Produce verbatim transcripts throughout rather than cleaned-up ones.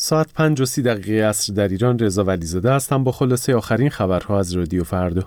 ساعت پنج و سی دقیقه عصر در ایران. رضا ولیزاده هستم با خلاصه آخرین خبرها از رادیو فردا.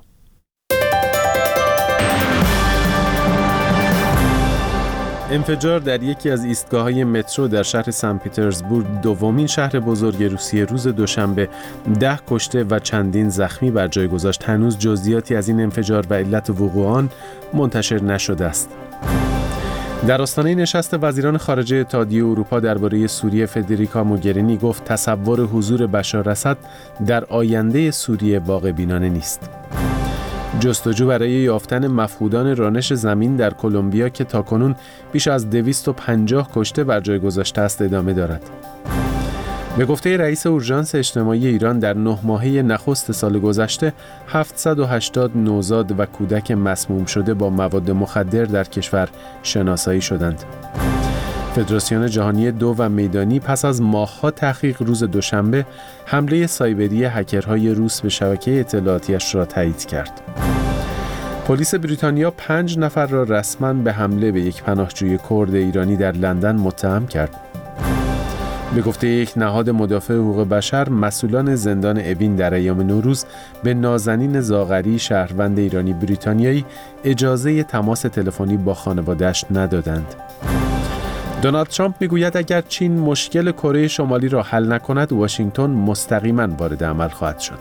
انفجار در یکی از ایستگاه‌های مترو در شهر سن پیترزبورگ، دومین شهر بزرگ روسیه، روز دوشنبه ده کشته و چندین زخمی بر جای گذاشت. هنوز جزئیاتی از این انفجار و علت وقوع آن منتشر نشده است. در آستانه نشست وزیران خارجه اتحادیه اروپا درباره سوریه، فدریکا موگرینی گفت تصور حضور بشار اسد در آینده سوریه واقع بینانه نیست. جستجو برای یافتن مفقودان رانش زمین در کلمبیا که تاکنون بیش از دویست و پنجاه کشته بر جای گذاشته است ادامه دارد. به گفته رئیس اورژانس اجتماعی ایران، در نه ماهه نخست سال گذشته هفتصد و هشتاد نوزاد و کودک مسموم شده با مواد مخدر در کشور شناسایی شدند. فدراسیون جهانی دو و میدانی پس از ماه‌ها تحقیق روز دوشنبه حمله سایبری هکرهای روس به شبکه اطلاعاتیش را تایید کرد. پلیس بریتانیا پنج نفر را رسما به حمله به یک پناهجوی کرد ایرانی در لندن متهم کرد. به گفته یک نهاد مدافع حقوق بشر، مسئولان زندان اوین در ایام نوروز به نازنین زاغری، شهروند ایرانی بریتانیایی، اجازه تماس تلفنی با خانواده‌اش ندادند. دونالد ترامپ میگوید اگر چین مشکل کره شمالی را حل نکند، واشنگتن مستقیما وارد عمل خواهد شد.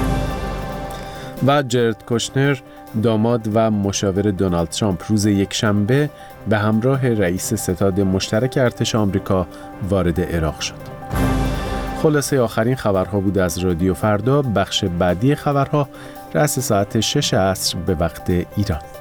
و جرد کوشنر، داماد و مشاور دونالد ترامپ، روز یکشنبه به همراه رئیس ستاد مشترک ارتش آمریکا وارد عراق شد. خلاصه آخرین خبرها بود از رادیو فردا. بخش بعدی خبرها رأس ساعت شش عصر به وقت ایران.